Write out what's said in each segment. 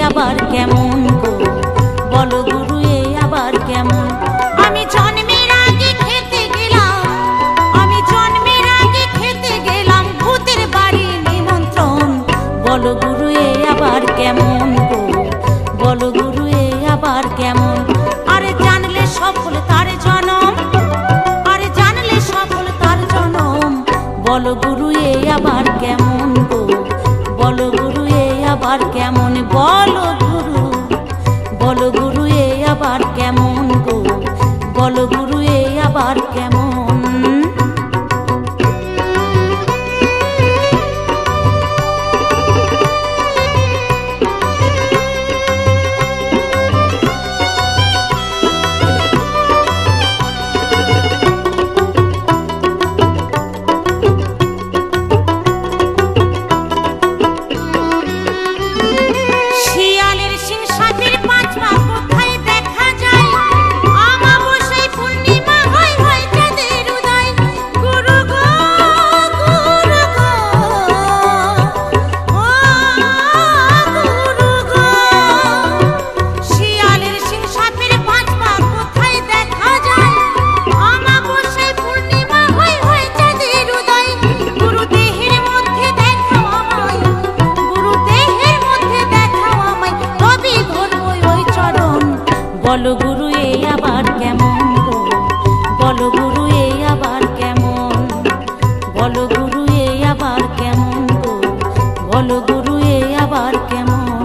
আবার কেমন গো, বলো গুরু এ আবার কেমন। আমি জন্মের আগে খেতে গেলাম, আমি জন্মের আগে খেতে গেলাম ভূতের বাড়ি নিমন্ত্রণ, বলো গুরু এ আবার কেমন গো, বলো গুরু এ আবার কেমন। আরে জানলে সফল তার জনম, আরে জানলে সফল তার জনম, বলো গুরু এ আবার কেমন গো, বলো গুরু এ আবার কেমন। বলো গুরু, বলো গুরু এ আবার কেমন গো, বলো গুরু এ আবার কেমন। বলো গুরু এ আবার কেমন গো, বলো গুরু এ আবার কেমন, বলো গুরু এ আবার কেমন গো, বলো গুরু এ আবার কেমন।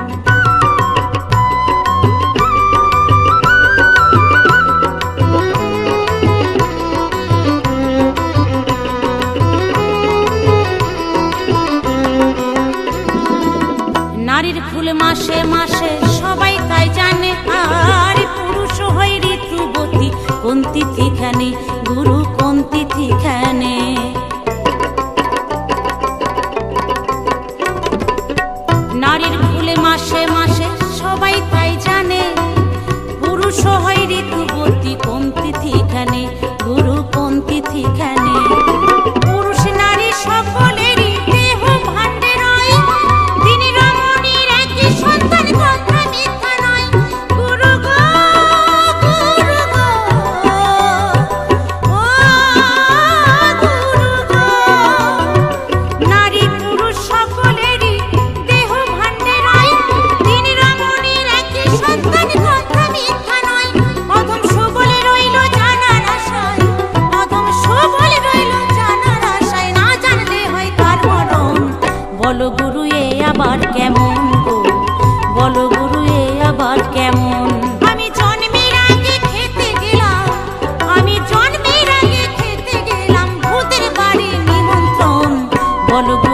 নারীর ফুল মাসে মাসে সবাই তাই জানে, আর পুরুষ হয় ঋতুবতী কোন তিথিখানে, গুরু কোন তিথিখানে। নারীর ফুল মাসে মাসে সবাই তাই জানে, পুরুষ হয় ঋতুবতী কোন তিথিখানে, গুরু কোন তিথিখানে। পুরুষ নারী সকলেরই দেহ ভাণ্ডে রয়, তিনি রমণীর একই সন্তান কথা মিথ্যা নয়, গুরু গো গুরু গো, ও গুরু গো। নারী পুরুষ সকলেরই দেহ ভাণ্ডে রয়, তিনি রমণীর একই সন্তান কথা মিথ্যা নয়। অধম সুবলে রইল জানার আশায়, অধম সুবলে রইল জানার আশায়, না জানলে হয় তার মরণ, বলো গুরু এ আবার কেমন গো, বলো গুরু এ আবার কেমন। আমি জন্মের আগে খেতে গেলাম, আমি জন্মের আগে খেতে গেলাম ভূতের বাড়ি নিমন্ত্রণ, বলো